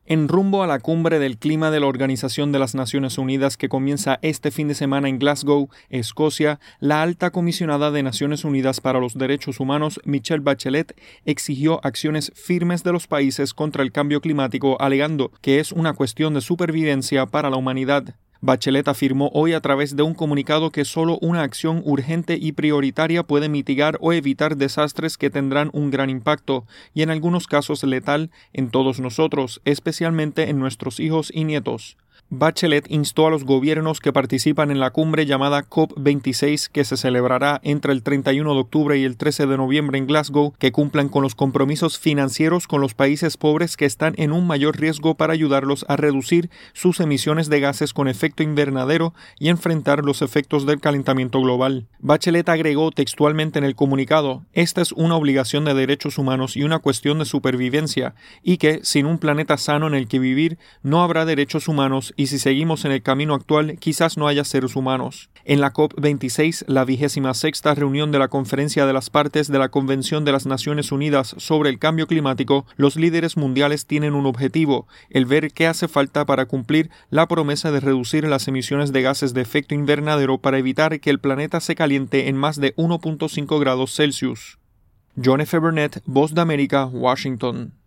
En rumbo a la cumbre del clima de la Organización de las Naciones Unidas que comienza este fin de semana en Glasgow, Escocia, la alta comisionada de Naciones Unidas para los Derechos Humanos, Michelle Bachelet, exigió acciones firmes de los países contra el cambio climático, alegando que es una cuestión de supervivencia para la humanidad. Bachelet afirmó hoy a través de un comunicado que solo una acción urgente y prioritaria puede mitigar o evitar desastres que tendrán un gran impacto, y en algunos casos letal, en todos nosotros, especialmente en nuestros hijos y nietos. Bachelet instó a los gobiernos que participan en la cumbre llamada COP26, que se celebrará entre el 31 de octubre y el 13 de noviembre en Glasgow, que cumplan con los compromisos financieros con los países pobres que están en un mayor riesgo para ayudarlos a reducir sus emisiones de gases con efecto invernadero y enfrentar los efectos del calentamiento global. Bachelet agregó textualmente en el comunicado: "Esta es una obligación de derechos humanos y una cuestión de supervivencia, y que, sin un planeta sano en el que vivir, no habrá derechos humanos y si seguimos en el camino actual, quizás no haya seres humanos". En la COP26, la 26ª reunión de la Conferencia de las Partes de la Convención de las Naciones Unidas sobre el Cambio Climático, los líderes mundiales tienen un objetivo: el ver qué hace falta para cumplir la promesa de reducir las emisiones de gases de efecto invernadero para evitar que el planeta se caliente en más de 1.5 grados Celsius. John F. Burnett, Voz de América, Washington.